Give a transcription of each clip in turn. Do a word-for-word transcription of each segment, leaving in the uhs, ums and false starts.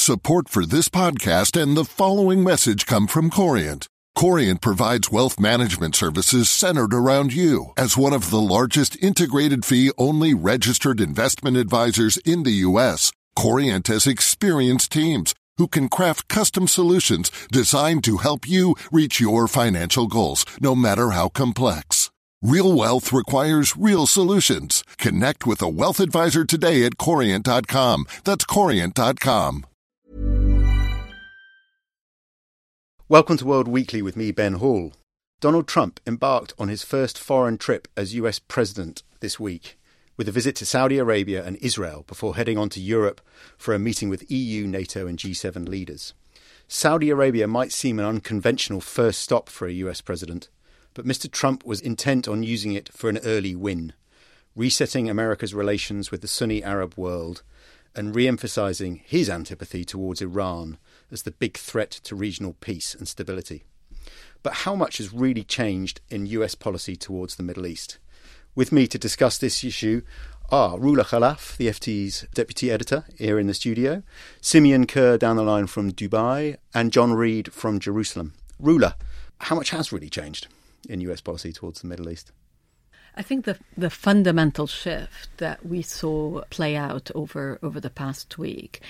Support for this podcast and the following message come from Corient. Corient provides wealth management services centered around you. As one of the largest integrated fee-only registered investment advisors in the U S, Corient has experienced teams who can craft custom solutions designed to help you reach your financial goals, no matter how complex. Real wealth requires real solutions. Connect with a wealth advisor today at corient dot com. That's corient dot com. Welcome to World Weekly with me, Ben Hall. Donald Trump embarked on his first foreign trip as U S president this week, with a visit to Saudi Arabia and Israel before heading on to Europe for a meeting with E U, NATO and G seven leaders. Saudi Arabia might seem an unconventional first stop for a U S president, but Mister Trump was intent on using it for an early win, resetting America's relations with the Sunni Arab world and re-emphasising his antipathy towards Iran as the big threat to regional peace and stability. But how much has really changed in U S policy towards the Middle East? With me to discuss this issue are Roula Khalaf, the F T's deputy editor, here in the studio, Simeon Kerr down the line from Dubai, and John Reid from Jerusalem. Roula, how much has really changed in U S policy towards the Middle East? I think the the fundamental shift that we saw play out over, over the past week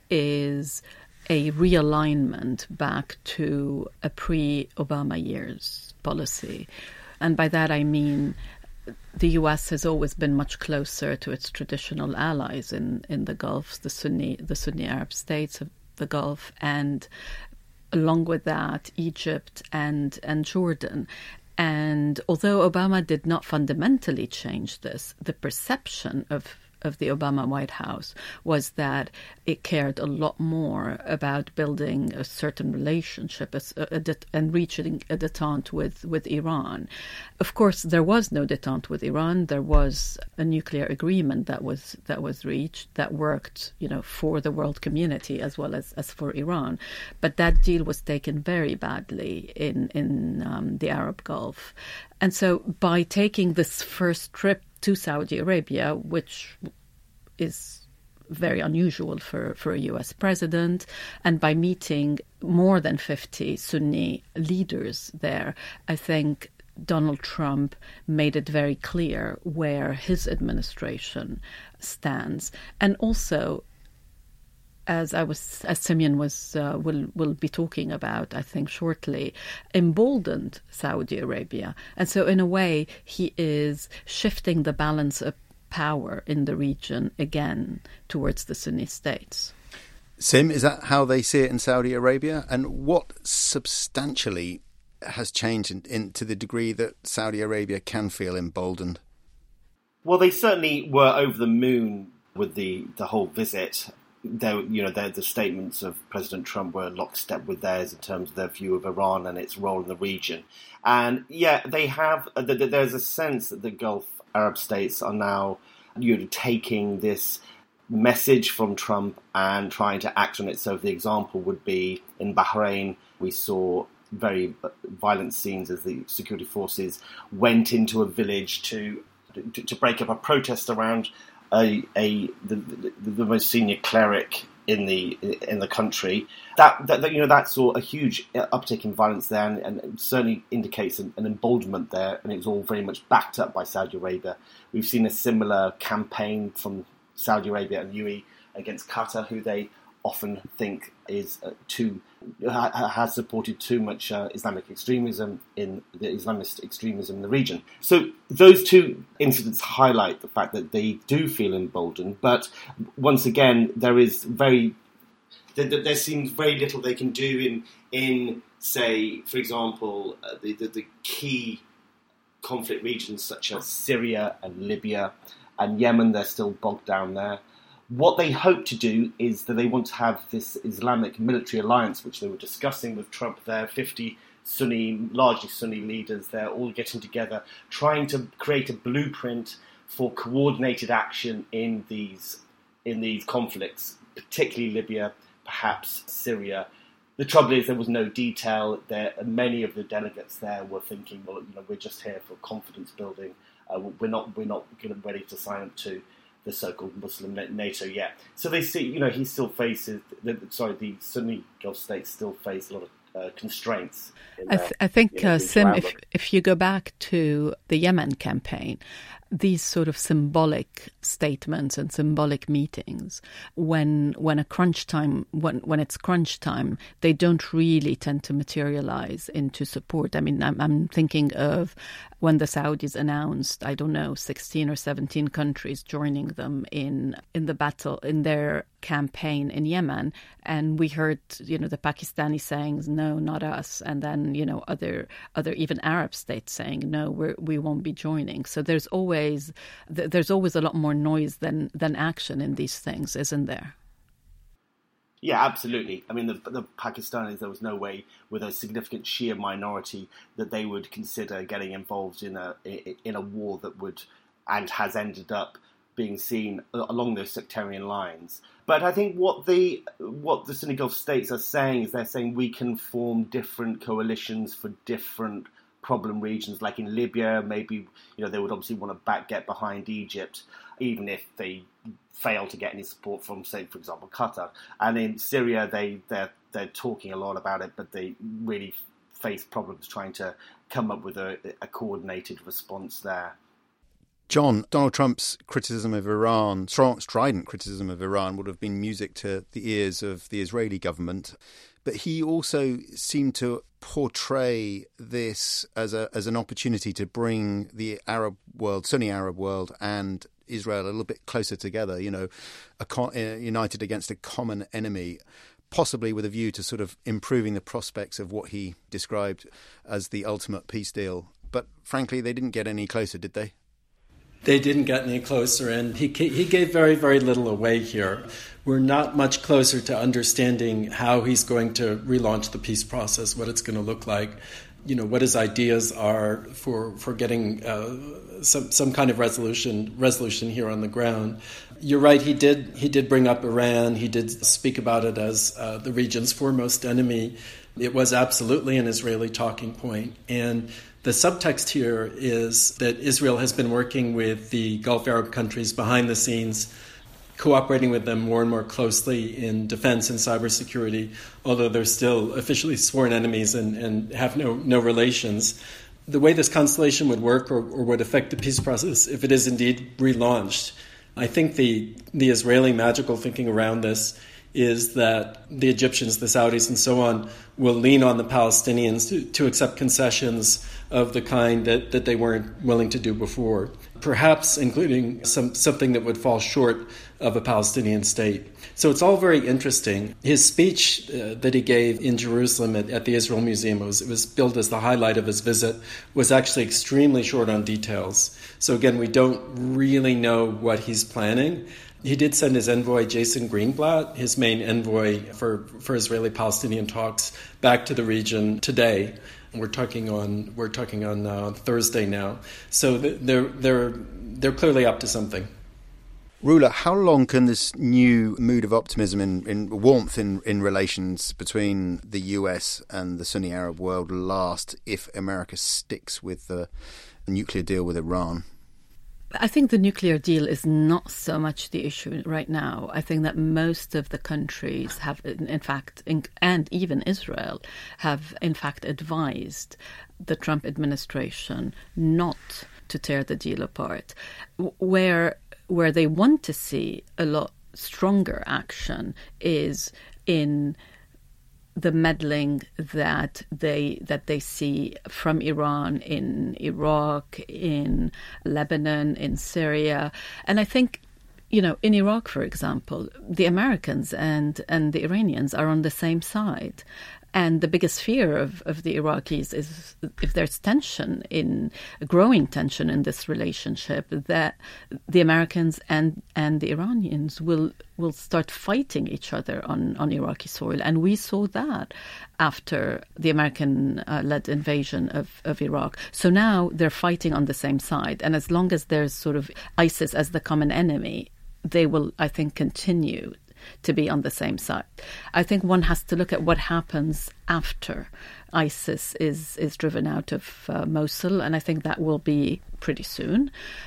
is a realignment back to a pre-Obama years policy. And by that I mean the U S has always been much closer to its traditional allies in, in the Gulf, the Sunni the Sunni Arab states of the Gulf, and along with that, Egypt and and Jordan. And although Obama did not fundamentally change this, the perception of of the Obama White House was that it cared a lot more about building a certain relationship a, a, a, and reaching a détente with, with Iran. Of course, there was no détente with Iran. There was a nuclear agreement that was that was reached that worked, you know, for the world community as well as, as for Iran. But that deal was taken very badly in in um, the Arab Gulf. And so by taking this first trip to Saudi Arabia, which is very unusual for, for a U S president, and by meeting more than fifty Sunni leaders there, I think Donald Trump made it very clear where his administration stands. And also, as I was, as Simeon was, uh, will will be talking about, I think shortly, emboldened Saudi Arabia, and so in a way he is shifting the balance of power in the region again towards the Sunni states. Sim, is that how they see it in Saudi Arabia? And what substantially has changed in, in to the degree that Saudi Arabia can feel emboldened? Well, they certainly were over the moon with the the whole visit. There, you know, the, the statements of President Trump were lockstep with theirs in terms of their view of Iran and its role in the region. And yeah, they have. There's a sense that the Gulf Arab states are now, you know, taking this message from Trump and trying to act on it. So, the example would be in Bahrain, we saw very violent scenes as the security forces went into a village to to, to break up a protest around A, a the, the, the most senior cleric in the in the country. That, that you know that saw a huge uptick in violence there, and, and it certainly indicates an, an emboldenment there. And it was all very much backed up by Saudi Arabia. We've seen a similar campaign from Saudi Arabia and U A E against Qatar, who they often think is uh, too ha, has supported too much uh, Islamic extremism in the Islamist extremism in the region. So those two incidents highlight the fact that they do feel emboldened. But once again, there is very there, there seems very little they can do in in say, for example, uh, the, the the key conflict regions such as Syria and Libya and Yemen. They're still bogged down there. What they hope to do is that they want to have this Islamic military alliance, which they were discussing with Trump there, fifty Sunni, largely Sunni leaders there, all getting together, trying to create a blueprint for coordinated action in these in these conflicts, particularly Libya, perhaps Syria. The trouble is there was no detail there. Many of the delegates there were thinking, well, you know, we're just here for confidence building. Uh, we're not we're not ready to sign up to the so-called Muslim NATO yet. So they see, you know, he still faces, the, sorry, the Sunni Gulf states still face a lot of uh, constraints. In I, their, th- I think, you know, uh, Sim, if, if you go back to the Yemen campaign, these sort of symbolic statements and symbolic meetings, when when a crunch time, when when it's crunch time, they don't really tend to materialize into support. I mean, I'm, I'm thinking of when the Saudis announced, I don't know, sixteen or seventeen countries joining them in in the battle, in their campaign in Yemen. And we heard, you know, the Pakistani saying, no, not us. And then, you know, other other even Arab states saying, no, we're, we won't be joining. So there's always there's always a lot more noise than, than action in these things, isn't there? Yeah, absolutely. I mean, the, the Pakistanis, there was no way with a significant Shia minority that they would consider getting involved in a in a war that would and has ended up being seen along those sectarian lines. But I think what the what the Sunni Gulf states are saying is they're saying we can form different coalitions for different problem regions, like in Libya, maybe, you know, they would obviously want to back get behind Egypt, even if they fail to get any support from, say, for example, Qatar. And in Syria, they they're they're talking a lot about it, but they really face problems trying to come up with a, a coordinated response there. John, Donald Trump's criticism of Iran, strong, strident criticism of Iran, would have been music to the ears of the Israeli government. But he also seemed to portray this as a as an opportunity to bring the Arab world, Sunni Arab world, and Israel a little bit closer together, you know, a co- uh, united against a common enemy, possibly with a view to sort of improving the prospects of what he described as the ultimate peace deal. But frankly, they didn't get any closer, did they? They didn't get any closer, and he he gave very, very little away here. We're not much closer to understanding how he's going to relaunch the peace process, what it's going to look like, you know, what his ideas are for for getting uh, some some kind of resolution resolution here on the ground. You're right. He did he did bring up Iran. He did speak about it as uh, the region's foremost enemy. It was absolutely an Israeli talking point, and the subtext here is that Israel has been working with the Gulf Arab countries behind the scenes, cooperating with them more and more closely in defense and cybersecurity, although they're still officially sworn enemies and, and have no, no relations. The way this constellation would work or, or would affect the peace process, if it is indeed relaunched, I think the the Israeli magical thinking around this is that the Egyptians, the Saudis, and so on will lean on the Palestinians to, to accept concessions of the kind that, that they weren't willing to do before, perhaps including some something that would fall short of a Palestinian state. So it's all very interesting. His speech uh, that he gave in Jerusalem at, at the Israel Museum, it was, it was billed as the highlight of his visit, was actually extremely short on details. So again, we don't really know what he's planning. He did send his envoy, Jason Greenblatt, his main envoy for, for Israeli-Palestinian talks, back to the region today. We're talking on we're talking on uh, Thursday now. So they're they're they're clearly up to something. Roula, how long can this new mood of optimism and in, in warmth in, in relations between the U S and the Sunni Arab world last if America sticks with the nuclear deal with Iran? I think the nuclear deal is not so much the issue right now. I think that most of the countries have, in fact, and even Israel, have in fact advised the Trump administration not to tear the deal apart. Where where they want to see a lot stronger action is in the meddling that they that they see from Iran in Iraq, in Lebanon, in Syria. And I think, you know, in Iraq, for example, the Americans and, and the Iranians are on the same side. And the biggest fear of, of the Iraqis is if there's tension, in growing tension in this relationship, that the Americans and, and the Iranians will will start fighting each other on, on Iraqi soil. And we saw that after the American-led uh, invasion of, of Iraq. So now they're fighting on the same side. And as long as there's sort of ISIS as the common enemy, they will, I think, continue to be on the same side. I think one has to look at what happens after ISIS is, is driven out of uh, Mosul, and I think that will be pretty soon.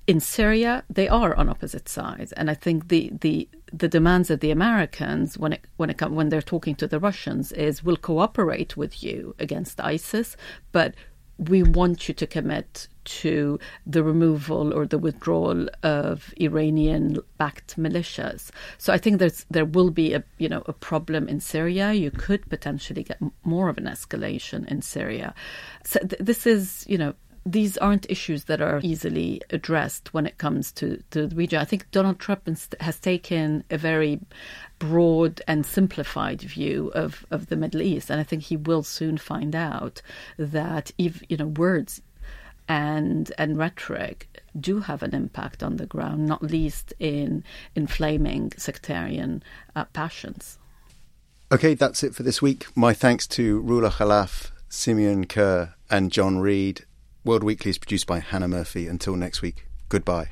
in Syria, they are on opposite sides, and I think the the, the demands of the Americans when it when it when they're talking to the Russians is, we'll cooperate with you against ISIS, but we want you to commit to the removal or the withdrawal of Iranian-backed militias. So I think there's there will be a you know a problem in Syria. You could potentially get more of an escalation in Syria. So th- this is you know. These aren't issues that are easily addressed when it comes to, to the region. I think Donald Trump has taken a very broad and simplified view of, of the Middle East. And I think he will soon find out that if, you know, words and and rhetoric do have an impact on the ground, not least in inflaming sectarian uh, passions. Okay, that's it for this week. My thanks to Roula Khalaf, Simeon Kerr and John Reed. World Weekly is produced by Hannah Murphy. Until next week, goodbye.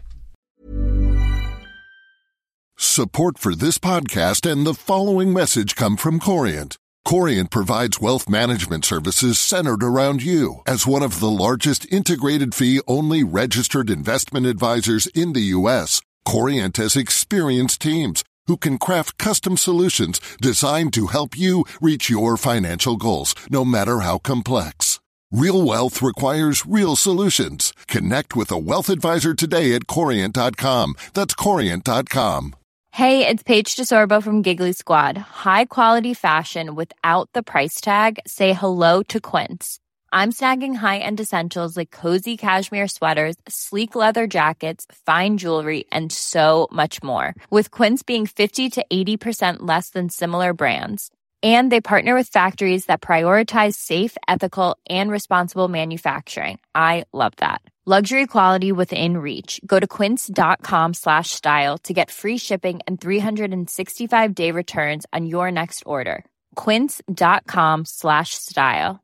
Support for this podcast and the following message come from Corient. Corient provides wealth management services centered around you. As one of the largest integrated fee-only registered investment advisors in the U S, Corient has experienced teams who can craft custom solutions designed to help you reach your financial goals, no matter how complex. Real wealth requires real solutions. Connect with a wealth advisor today at Corient dot com. That's Corient dot com. Hey, it's Paige DeSorbo from Giggly Squad. High quality fashion without the price tag. Say hello to Quince. I'm snagging high-end essentials like cozy cashmere sweaters, sleek leather jackets, fine jewelry, and so much more. With Quince being fifty to eighty percent less than similar brands. And they partner with factories that prioritize safe, ethical, and responsible manufacturing. I love that. Luxury quality within reach. Go to quince.com slash style to get free shipping and three sixty-five day returns on your next order. Quince.com slash style.